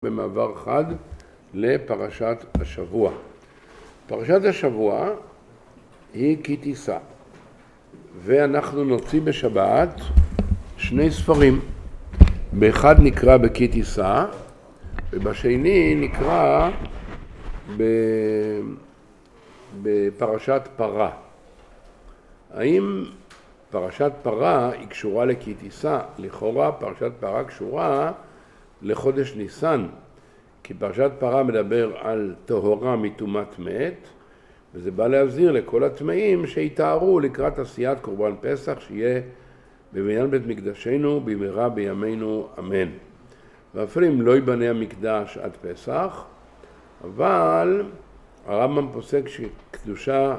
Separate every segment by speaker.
Speaker 1: במעבר חד לפרשת השבוע. פרשת השבוע היא כי תישא, ואנחנו נוציא בשבת שני ספרים. באחד נקרא בכי תישא, ובשני נקרא בפרשת פרה. האם פרשת פרה היא קשורה לכי תישא? לכאורה פרשת פרה קשורה לחודש ניסן, כי פרשת פרה מדבר על טהרה מטומאת מת, וזה בא להזהיר לכל הטמאים שיתארו לקראת עשיית קורבן פסח שיהיה בבניין בית מקדשנו במהרה בימינו אמן. ואפילו אם לא ייבנה המקדש עד פסח, אבל הרמב"ם פוסק שקדושה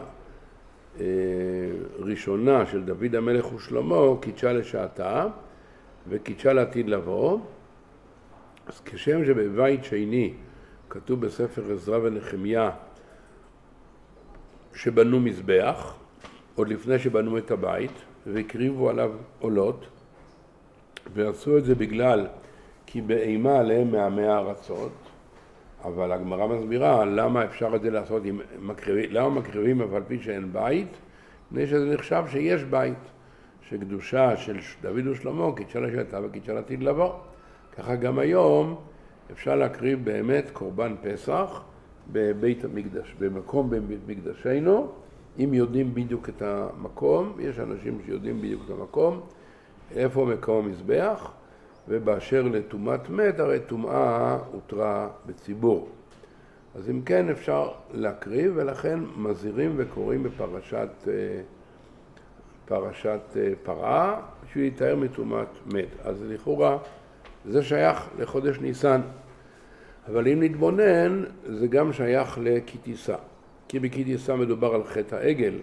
Speaker 1: ראשונה של דוד המלך ושלמה קידשה לשעתה וקידשה לעתיד לבוא. אז כשם שבבית שני כתוב בספר עזרא ונחמיה שבנו מזבח עוד לפני שבנו את הבית והקריבו עליו עולות, ועשו את זה בגלל כי באימה עליהם מעמי הארצות, אבל הגמרא מסבירה למה אפשר את זה לעשות, למה מקריבים אף על פי שאין בית, מפני שזה נחשב שיש בית, שקדושה של דוד ושלמה קידשה לשעתה וקידשה לעתיד לבוא. ככה גם היום אפשר להקריב באמת קורבן פסח בבית המקדש, במקום בבית מקדשנו, אם יודעים בדיוק את המקום. יש אנשים שיודעים בדיוק את המקום, איפה מקום המזבח, ובאשר לטומאת מת, הרי טומאה הותרה בציבור. אז אם כן אפשר להקריב, ולכן מזהירים וקוראים בפרשת פרה, בשביל להתאר מטומאת מת. אז לכאורה זה שייך לחודש ניסן, אבל אם נתבונן זה גם שייך לכי תישא, כי בכי תישא מדובר על חטא העגל,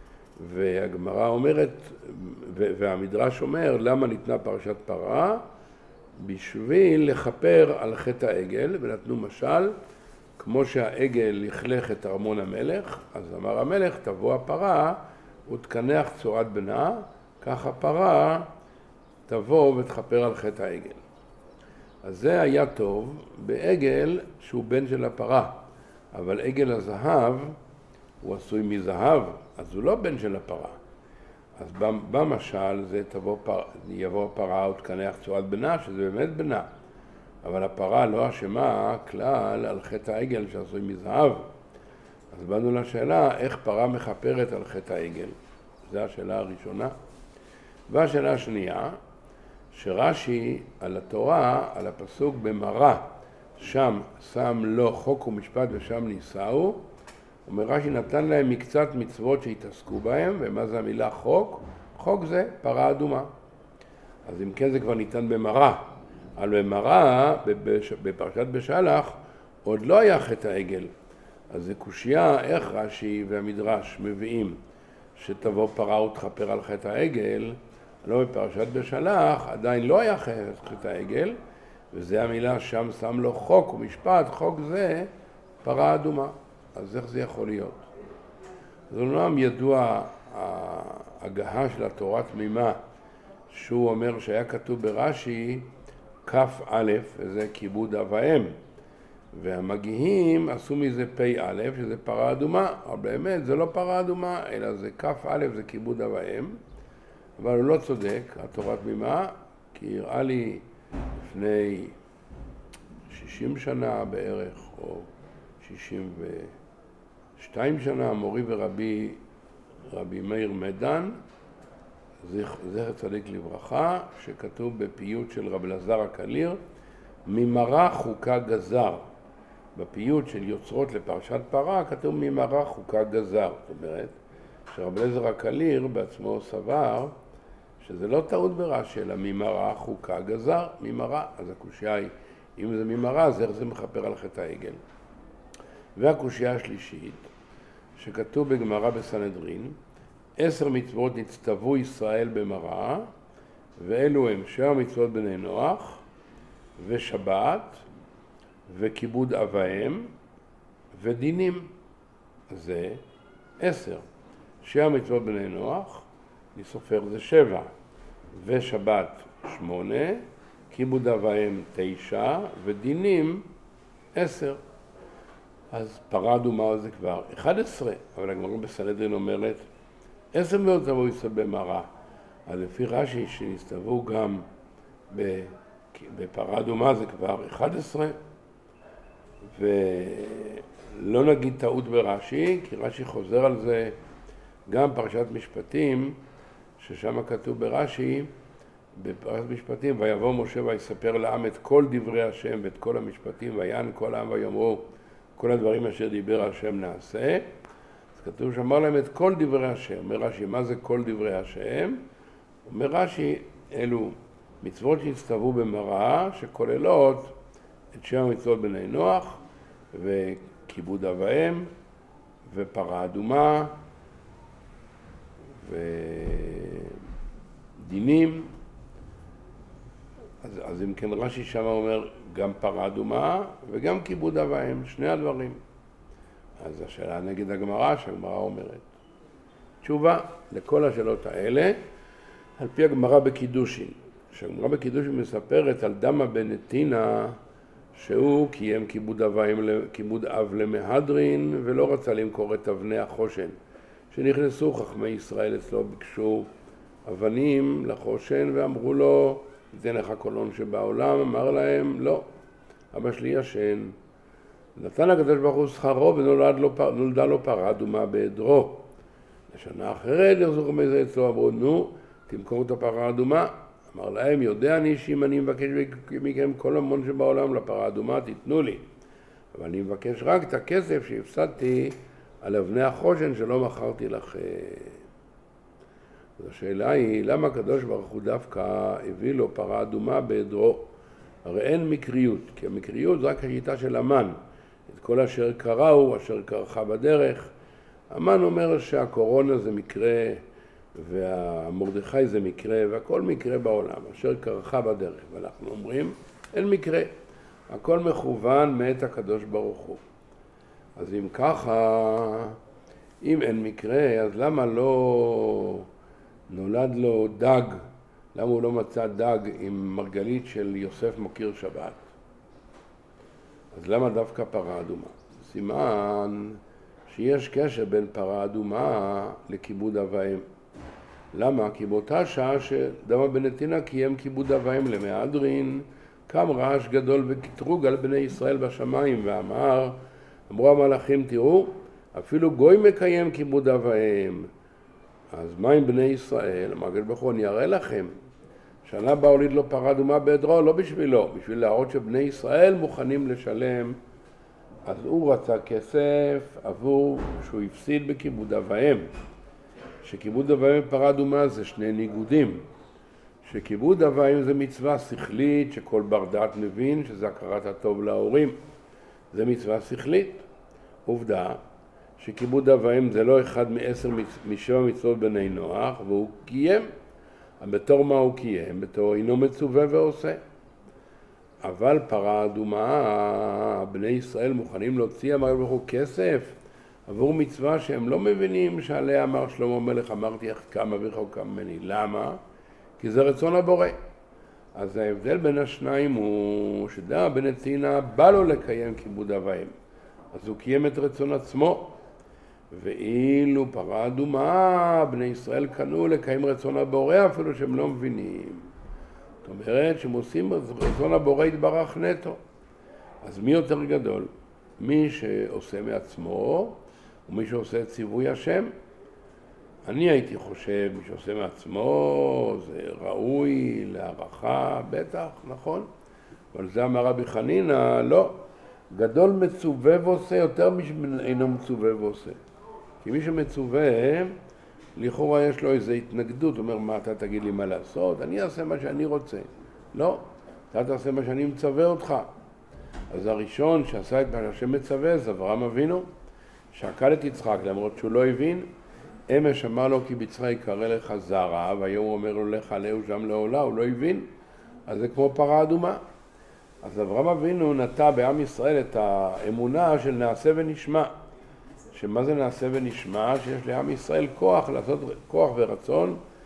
Speaker 1: והגמרא אומרת והמדרש אומר למה ניתנה פרשת פרה? בשביל לכפר על חטא העגל, ונתנו משל כמו שהעגל לכלך את ארמון המלך, אז אמר המלך תבוא הפרה ותקנח צורת בנה, כך הפרה תבוא ותכפר על חטא העגל. אז זה היה טוב בעגל שהוא בן של הפרה, אבל עגל הזהב הוא עשוי מזהב, אז הוא לא בן של הפרה. אז במשל זה יבוא הפרה ותקנח צורת בנה, שזה באמת בנה, אבל הפרה לא אשמה כלל על חטא העגל שעשוי מזהב. אז באנו לשאלה איך פרה מכפרת על חטא העגל. זו השאלה הראשונה. והשאלה השנייה, שרש"י על התורה, על הפסוק במראה, שם שם לו חוק ומשפט ושם נישאו, אומר רש"י נתן להם מקצת מצוות שהתעסקו בהם. ומה זה המילה חוק? חוק זה פרה אדומה. אז אם כן זה כבר ניתן במראה. אבל במראה, בפרשת בשלח, עוד לא היה חטא העגל. אז זה קושיה איך רש"י והמדרש מביאים שתבוא פרה ותכפר על חטא העגל, לא בפרשת בשלח, עדיין לא היה חטא העגל, וזה המילה שם שם לו חוק ומשפט, חוק זה פרה אדומה. אז איך זה יכול להיות? אז אומנם ידוע ההגהה של התורה תמימה, שהוא אומר שהיה כתוב ברש"י כף א', וזה כיבוד אב ואם, והמגיהים עשו מזה פי א', שזה פרה אדומה, אבל באמת זה לא פרה אדומה, אלא זה כף א', זה כיבוד אב ואם. אבל הוא לא צודק, התורה תמימה, כי הראה לי לפני 60 שנה בערך, או 62 שנה, מורי ורבי מאיר מדן, זכר צדיק לברכה, שכתוב בפיוט של רב אלעזר הקליר, ממראה חוקה גזר. בפיוט של יוצרות לפרשת פרה כתוב ממראה חוקה גזר. זאת אומרת, שרב אלעזר הקליר בעצמו סבר שזה לא טעות ברש"י, אלא ממראה חוקה גזר, ממראה. אז הקושיה היא, אם זה ממראה, אז איך זה מכפר על חטא העגל? והקושיה השלישית, שכתוב בגמרא בסנהדרין, 10 מצוות נצטוו ישראל במראה, ואלו הם 7 מצוות בני נוח, ושבת, וכיבוד אב ואם, ודינים. זה 10. 7 מצוות בני נוח, אני סופר זה 7, ושבת 8, כיבוד אב ואם 9 ודינים 10. אז פרה אדומה זה כבר 11, אבל הגמרא בסנהדרין אומרת 10 מאוד תבואו יסוד במראה. אז לפי רש"י שנסתברו גם בפרה אדומה זה כבר 11, ולא נגיד טעות ברש"י, כי רש"י חוזר על זה גם פרשת משפטים, ששם כתוב ברש"י, בפרשת משפטים, ויבוא משה ויספר לעם את כל דברי השם ואת כל המשפטים, ויען כל העם ויאמרו כל הדברים אשר דיבר השם נעשה. אז כתוב שאמר להם את כל דברי השם. אומר רש"י, מה זה כל דברי השם? אומר רש"י, אלו מצוות שהצטוו במראה, שכוללות את 7 מצוות בני נוח, וכיבוד אב ואם, ופרה אדומה, ודינים. אז אם כן רש"י שם אומר גם פרה אדומה וגם כיבוד אב ואם, שני הדברים. אז השאלה נגד הגמרא, שהגמרא אומרת. תשובה לכל השאלות האלה, על פי הגמרא בקידושין. שהגמרא בקידושין מספרת על דמה בן נתינה, שהוא קיים כיבוד אב למהדרין, ולא רצה למכור את אבני החושן. שנכנסו חכמי ישראל אצלו, ביקשו אבנים לחושן, ואמרו לו, תן לך כל הון שבעולם. אמר להם, לא, אבא שלי ישן. נתן הקדוש ברוך הוא שכרו, ונולדה לו פרה אדומה בעדרו. לשנה אחרת יחזרו מזה אצלו, אמרו, נו, תמכור את הפרה האדומה. אמר להם, יודע אני שאם אני מבקש מכם כל המון שבעולם לפרה האדומה, תיתנו לי. אבל אני מבקש רק את הכסף שהפסדתי על אבני החושן שלא מכרתי לכם. אז השאלה היא, למה הקדוש ברוך הוא דווקא הביא לו פרה אדומה בעדרו? הרי אין מקריות, כי המקריות זה רק השיטה של המן. את כל אשר קראו, אשר קרחה בדרך. המן אומר שהקורונה זה מקרה, והמרדכי זה מקרה, והכל מקרה בעולם, אשר קרחה בדרך. ואנחנו אומרים, אין מקרה. הכל מכוון מאת הקדוש ברוך הוא. אז אם ככה, אם אין מקרה, אז למה לא נולד לו דג? למה הוא לא מצא דג עם מרגלית של יוסף מוקיר שבת? אז למה דווקא פרה אדומה? סימן שיש קשר בין פרה אדומה לכיבוד אב ואם. למה? כי באותה שעה שדמה בן נתינה קיים כיבוד אב ואם למהדרין, קם רעש גדול וקטרוג על בני ישראל בשמיים, ואמר, אמרו המלאכים, תראו, אפילו גוי מקיים כיבוד אב ואם. אז מה עם בני ישראל? אמר ברוך הוא, אני אראה לכם. שנה בא הוליד לו פרה אדומה בעדרו, לא בשבילו, בשביל להראות שבני ישראל מוכנים לשלם. אז הוא רצה כסף עבור שהוא הפסיד בכיבוד אב ואם. שכיבוד אב ואם ופרה אדומה זה שני ניגודים. שכיבוד אב ואם זה מצווה שכלית שכל בר דעת מבין שזה הכרת הטוב להורים. זה מצווה שכלית. עובדה שכיבוד אב ואם זה לא אחד משבע מצוות בני נוח, והוא קיים. בתור מה הוא קיים? בתור אינו מצווה ועושה. אבל פרה אדומה, בני ישראל מוכנים להוציא, אמר ברוך הוא, כסף עבור מצווה שהם לא מבינים שעליה אמר שלמה המלך, אמרתי איך קם אביך וקם ממני. למה? כי זה רצון הבורא. אז ההבדל בין השניים הוא שדמה בן נתינה בא לו לקיים כיבוד אב ואם. אז הוא קיים את רצון עצמו. ואילו פרה אדומה, בני ישראל קנו לקיים רצון הבורא אפילו שהם לא מבינים. זאת אומרת שהם עושים רצון הבורא יתברך נטו. אז מי יותר גדול? מי שעושה מעצמו ומי שעושה את ציווי השם. אני הייתי חושב, מי שעושה מעצמו זה ראוי להערכה, בטח, נכון? אבל זה אמר רבי חנינא, לא. גדול מצווה ועושה יותר אינו מצווה ועושה. כי מי שמצווה, לכאורה יש לו איזו התנגדות, אומר, מה אתה תגיד לי מה לעשות? אני אעשה מה שאני רוצה. לא, אתה תעשה מה שאני מצווה אותך. אז הראשון שעשה את מה שהשם מצווה זה אברהם אבינו, שעקל את יצחק, למרות שהוא לא הבין, אמש אמר לו כי בצרה יקרא לך זרע, והיום הוא אומר לו לך עליהו שם לעולה, הוא לא הבין. אז זה כמו פרה אדומה. אז אברהם אבינו נטע בעם ישראל את האמונה של נעשה ונשמע. שמה זה נעשה ונשמע? שיש לעם ישראל כוח, לעשות כוח ורצון,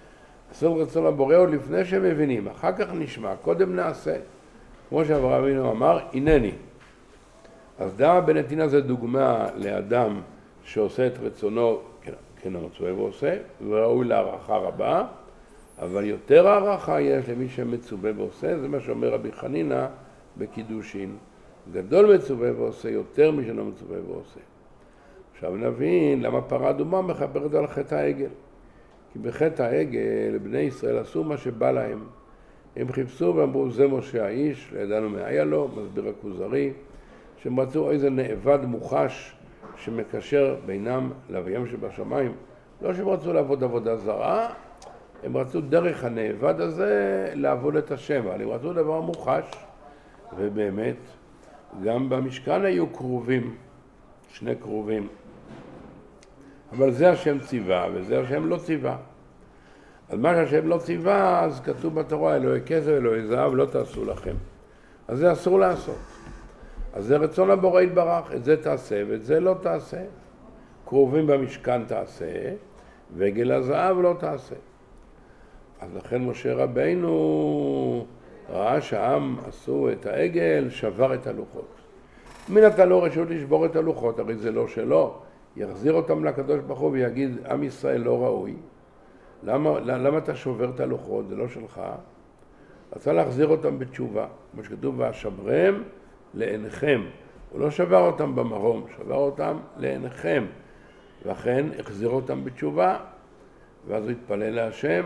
Speaker 1: לעשות רצון הבורא עוד לפני שהם מבינים, אחר כך נשמע, קודם נעשה. כמו שאברהם אבינו אמר, הנני. אז דעה בנתינה זה דוגמה לאדם שעושה את רצונו כן המצווה ועושה, וראוי להערכה רבה, אבל יותר הערכה יש למי שמצווה ועושה, זה מה שאומר רבי חנינא בקידושין. גדול מצווה ועושה יותר מי שלא מצווה ועושה. עכשיו נבין למה פרה אדומה מחברת על חטא העגל. כי בחטא העגל בני ישראל עשו מה שבא להם. הם חיפשו ואמרו זה משה האיש, לא ידענו מה היה לו, מסביר הכוזרי, שהם רצו איזה נאבד מוחש שמקשר בינם לאביהם שבשמיים. לא שהם רצו לעבוד עבודה זרה, הם רצו דרך הנאבד הזה לעבוד את השם, אבל הם רצו דבר מוחש, ובאמת גם במשכן היו קרובים, שני קרובים. אבל זה השם ציווה וזה השם לא ציווה. אז מה שהשם לא ציווה, אז כתוב בתורה, אלוהי כסף, אלוהי זהב, לא תעשו לכם. אז זה אסור לעשות. אז זה רצון הבורא יתברך, את זה תעשה ואת זה לא תעשה. קרובים במשכן תעשה, ועגל הזהב לא תעשה. אז לכן משה רבינו ראה שהעם עשו את העגל, שבר את הלוחות. מי נתן לו רשות לשבור את הלוחות? הרי זה לא שלו. יחזיר אותם לקדוש ברוך הוא ויגיד, עם ישראל לא ראוי. למה אתה שובר את הלוחות? זה לא שלך. רצה להחזיר אותם בתשובה. כמו שכתוב, והשברם לעיניכם. הוא לא שבר אותם במרום, שבר אותם לעיניכם. ואכן החזיר אותם בתשובה, ואז הוא התפלל להשם.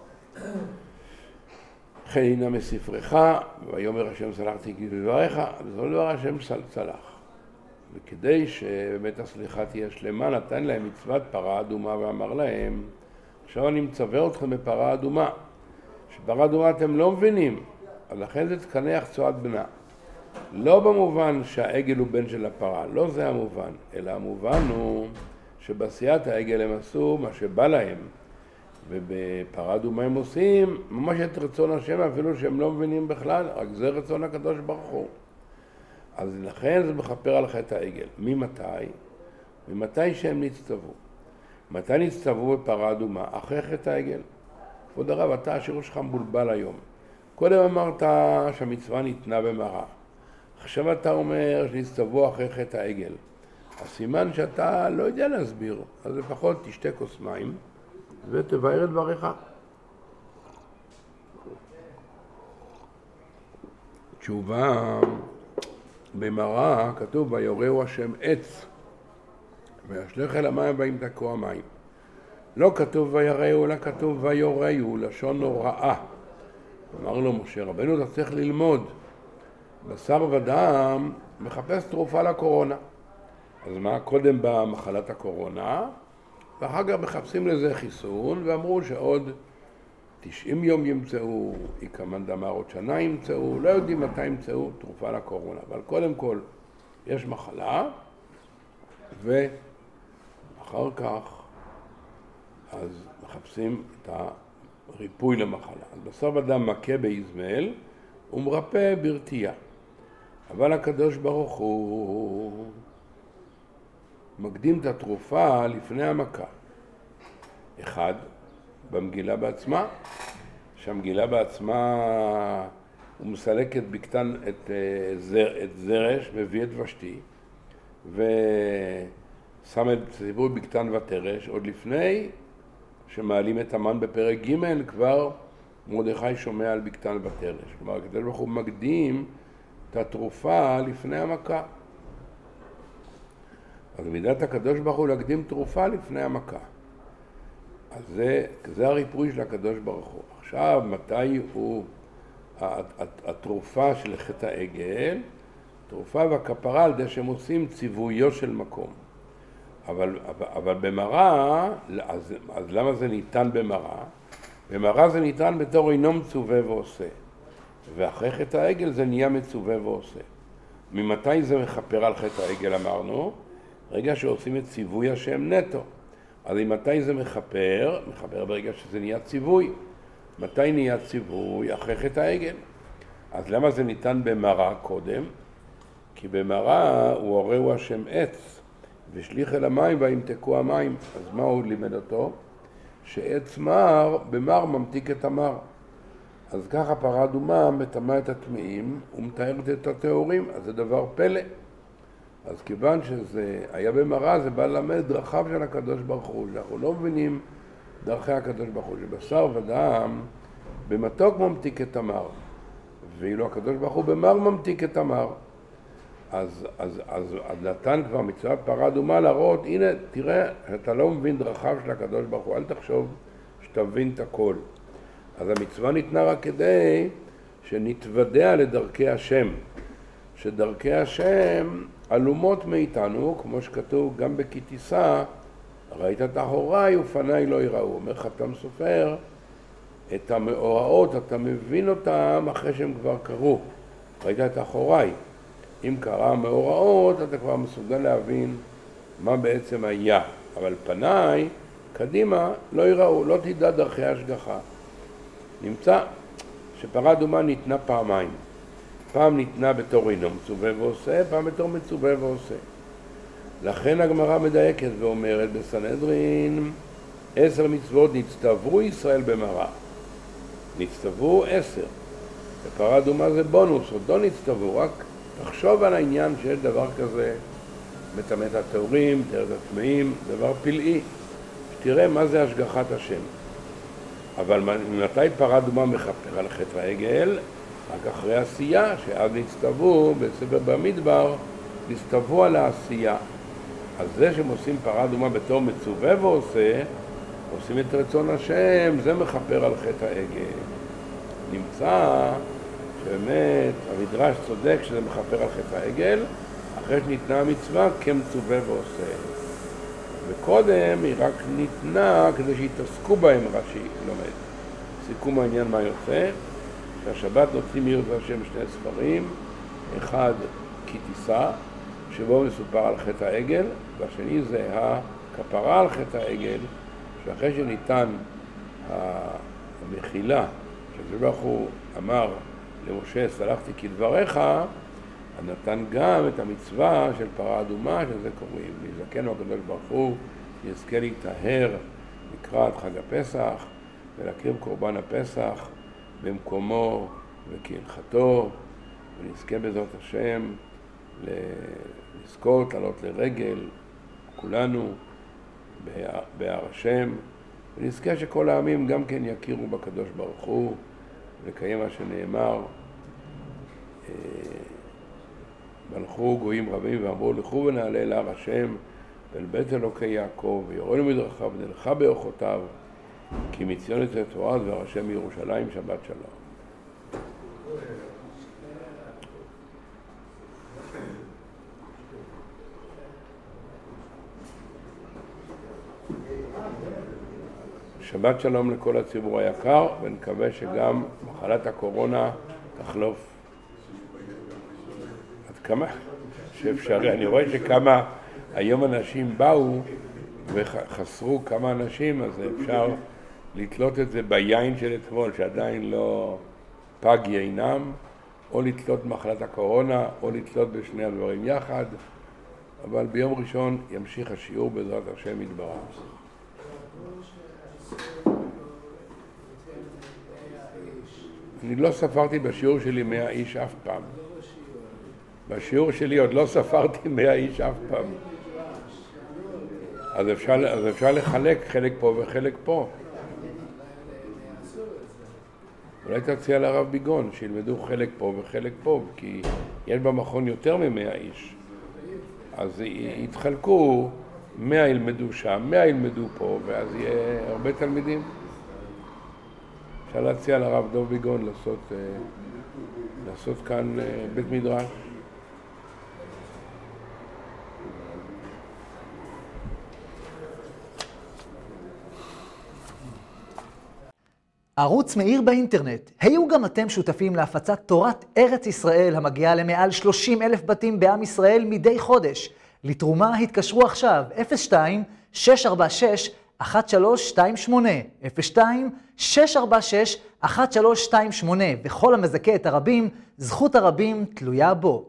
Speaker 1: כן הנה מספרך, ויאמר השם סלחתי כי בדבריך, וזה לא דבר השם סלח. וכדי שבאמת הסליחה תהיה שלמה, נתן להם מצוות פרה אדומה ואמר להם, עכשיו אני מצווה אתכם בפרה אדומה. שפרה אדומה אתם לא מבינים, אז לכן זה תקנח צועת בנה. לא במובן שהעגל הוא בן של הפרה, לא זה המובן, אלא המובן הוא שבעשיית העגל הם עשו מה שבא להם. ובפרה אדומה הם עושים ממש את רצון השם, אפילו שהם לא מבינים בכלל, רק זה רצון הקדוש ברוך הוא. אז לכן זה מכפר על חטא העגל. ממתי? ממתי שהם נצטוו. מתי נצטוו בפרה אדומה? אחרי חטא העגל. כבוד הרב, אתה השיעור שלך מבולבל היום. קודם אמרת שהמצווה ניתנה במראה. עכשיו אתה אומר שנצטוו אחרי חטא העגל. הסימן שאתה לא יודע להסביר, אז לפחות תשתה כוס מים ותבאר את דבריך. תשובה, במראה כתוב ויורהו השם עץ וישלך אל המים וימתקו המים. לא כתוב ויראהו, אלא כתוב ויורהו, לשון נוראה. אמר לו משה רבנו, אתה צריך ללמוד. בשר ודם מחפש תרופה לקורונה. אז מה? קודם במחלת הקורונה, ואחר כך מחפשים לזה חיסון, ואמרו שעוד 90 יום ימצאו, איקמן דמר עוד שנה ימצאו, לא יודעים מתי ימצאו תרופה לקורונה. אבל קודם כל יש מחלה, ואחר כך אז מחפשים את הריפוי למחלה. אז בשר ודם מכה באזמל ומרפא ברתיעה. אבל הקדוש ברוך הוא מקדים את התרופה לפני המכה. אחד, במגילה בעצמה, שהמגילה בעצמה הוא מסלק את בקתן, את זרש, מביא את ושתי, ושם את ציבור בקתן ותרש, עוד לפני שמעלים את המן בפרק ג' כבר מרדכי שומע על בקתן ותרש. כלומר, הקדוש ברוך הוא מקדים את התרופה לפני המכה. אז מידת הקדוש ברוך הוא להקדים תרופה לפני המכה. אז זה הריפוי של הקדוש ברוך הוא. עכשיו, מתי הוא התרופה של חטא העגל? תרופה והכפרה על ידי שהם עושים ציוויו של מקום. אבל במראה, אז למה זה ניתן במראה? במראה זה ניתן בתור אינו מצווה ועושה. ואחרי חטא העגל זה נהיה מצווה ועושה. ממתי זה מכפר על חטא העגל אמרנו? רגע שעושים את ציווי השם נטו. אז מתי זה מכפר? מכפר ברגע שזה נהיה ציווי. מתי נהיה ציווי? אחרי חטא העגל. אז למה זה ניתן במראה קודם? כי במראה הוא הורהו השם עץ, ושליך אל המים וימתקו המים. אז מה הוא לימד אותו? שעץ מר במר ממתיק את המר. אז ככה פרה אדומה מטמאה את הטמאים ומתארת את הטהורים, אז זה דבר פלא. אז כיוון שזה היה במראה, זה בא ללמד דרכיו של הקדוש ברוך הוא, שאנחנו לא מבינים דרכי הקדוש ברוך הוא, שבשר ודם במתוק ממתיק את המר, ואילו הקדוש ברוך הוא במר ממתיק את המר. אז נתן כבר מצוות פרה אדומה להראות, הנה תראה, אתה לא מבין דרכיו של הקדוש ברוך הוא, אל תחשוב שתבין את הכל. אז המצווה ניתנה רק כדי שנתוודע לדרכי השם, שדרכי השם עלומות מאיתנו, כמו שכתוב גם כי תישא, ראית את אחוריי ופניי לא יראו. אומר חתם סופר, את המאורעות אתה מבין אותם אחרי שהם כבר קרו. ראית את אחוריי. אם קרה המאורעות אתה כבר מסוגל להבין מה בעצם היה. אבל פניי, קדימה, לא יראו, לא תדע דרכי השגחה. נמצא שפרה אדומה ניתנה פעמיים. פעם ניתנה בתור אינו מצווה ועושה, פעם בתור מצווה ועושה. לכן הגמרא מדייקת ואומרת בסנהדרין, 10 מצוות נצטוו ישראל במראה. נצטוו 10. בפרה אדומה זה בונוס, עוד לא נצטוו, רק תחשוב על העניין שיש דבר כזה, מטמא את הטהורים, תאר את הטמאים, דבר פלאי, שתראה מה זה השגחת השם. אבל מתי פרה אדומה מכפר על חטא העגל? רק אחרי עשייה, שאז נצטוו בספר במדבר, נצטוו על העשייה. אז זה שהם עושים פרה אדומה בתור מצווה ועושה, עושים את רצון השם, זה מכפר על חטא העגל. נמצא שבאמת המדרש צודק שזה מכפר על חטא העגל, אחרי שניתנה המצווה כמצווה ועושה. וקודם היא רק ניתנה כדי שיתעסקו בהם, רש"י לומד. סיכום העניין מה יוצא, שהשבת נוציא מיראת השם 2 ספרים, אחד כי תישא, שבו מסופר על חטא העגל, והשני זה הכפרה על חטא העגל, שאחרי שניתן המחילה, שהקדוש הוא אמר למשה, סלחתי כדבריך, נתן גם את המצווה של פרה אדומה, שזה קוראים, להזדכנו הקדוש ברוך הוא, יזכה להיטהר לקראת חג הפסח, ולהקריב קורבן הפסח במקומו וכהלכתו, ונזכה בעזרת השם לזכות, לעלות לרגל, כולנו בהר השם, ונזכה שכל העמים גם כן יכירו בקדוש ברוך הוא, לקיים מה שנאמר, והלכו גויים רבים ואמרו לכו ונעלה אל הר השם ואל בית אלוקי יעקב ויורנו מדרכיו ונלכה באורחותיו כי מציון יצא תורה דבר השם מירושלים. שבת שלום. שבת שלום לכל הציבור היקר, ונקווה שגם מחלת הקורונה תחלוף. עד כמה שאפשר. אני רואה שכמה היום אנשים באו וחסרו כמה אנשים, אז אפשר לתלות את זה ביין של אתמול, שעדיין לא פג יינם, או לתלות מחלת הקורונה, או לתלות בשני הדברים יחד, אבל ביום ראשון ימשיך השיעור בעזרת השם יתברך. אני לא ספרתי בשיעור שלי 100 איש אף פעם. בשיעור שלי עוד לא ספרתי 100 איש אף פעם. אז אפשר לחלק חלק פה וחלק פה. אולי תציע לרב ביגון שילמדו חלק פה וחלק פה, כי יש במכון יותר מ100 איש. אז יתחלקו, 100 ילמדו שם, 100 ילמדו פה, ואז יהיה הרבה תלמידים. אפשר להציע לרב דוב ביגון לעשות כאן בית מדרש.
Speaker 2: ערוץ מאיר באינטרנט. היו גם אתם שותפים להפצת תורת ארץ ישראל המגיעה למעל 30,000 בתים בעם ישראל מדי חודש. לתרומה התקשרו עכשיו 02-646-1328 02-646-1328 וכל המזכה את הרבים, זכות הרבים תלויה בו.